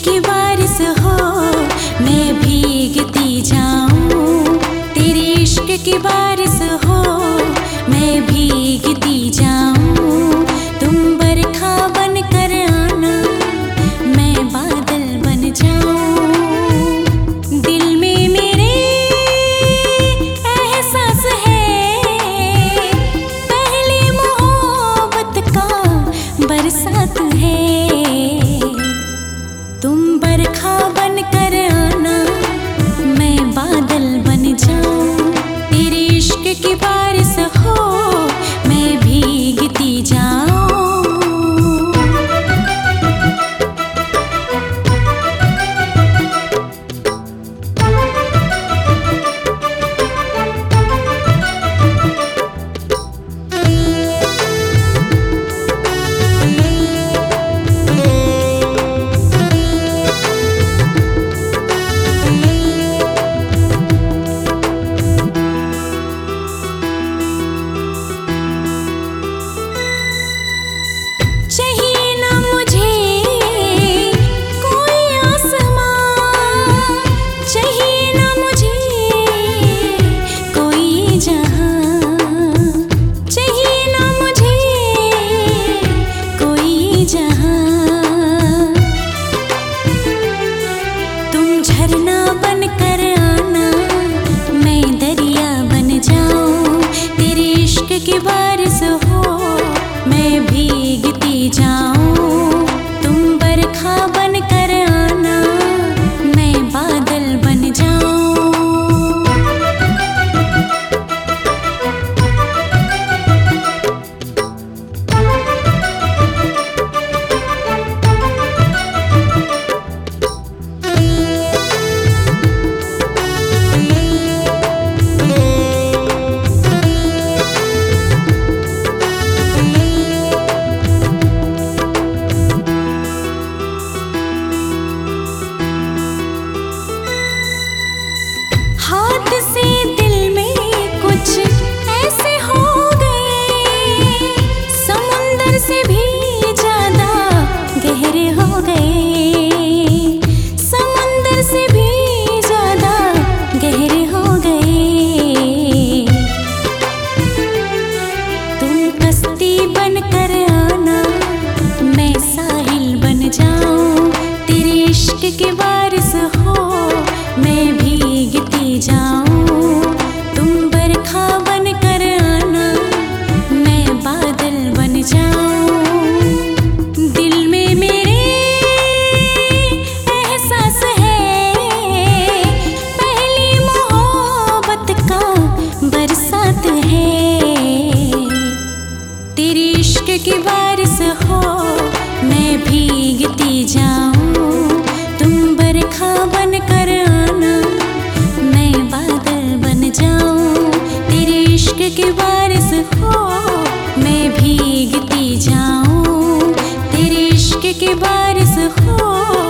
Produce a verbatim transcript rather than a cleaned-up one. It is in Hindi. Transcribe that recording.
की बारिश हो मैं भीगती जाऊं, तेरे इश्क की बारिश हो मैं भीगती जाऊं। तुम बरखा बन कर आना मैं बादल बन जाऊं। दिल में मेरे एहसास है पहली मोहब्बत का बरसात है। तुम बरखा बन कर आना मैं बादल बन जाऊं, तेरे इश्क की बारिश हो मैं भीगती जाऊं। चाहिए ना मुझे कोई आसमां, चाहिए ना मुझे कोई जहां, चाहिए ना मुझे कोई जहां। तुम झरना बन कर आना मैं दरिया बन जाऊं, तेरे इश्क की बारिश हो मैं भीगती जाऊं। तुम बरखा बन कर आना मैं बादल बन जाऊं। हाथ से दिल में कुछ ऐसे हो गए, समुंदर से भी ज्यादा गहरे हो गए, समुंदर से भी ज्यादा गहरे हो गए। तुम कश्ती बन कर आना मैं साहिल बन जाऊं, तेरे इश्क की बारिश हो मैं भीगती जाऊं। तुम बरखा बन कर आना मैं बादल बन जाऊं। दिल में मेरे एहसास है पहली मोहब्बत का बरसात है। तेरे इश्क की बारिश हो मैं भीगती जाऊं। तुम बरखा बन कर आना मैं बादल बन जाऊं, तेरे इश्क की बारिश हो मैं भीगती जाऊं, तेरे इश्क की बारिश हो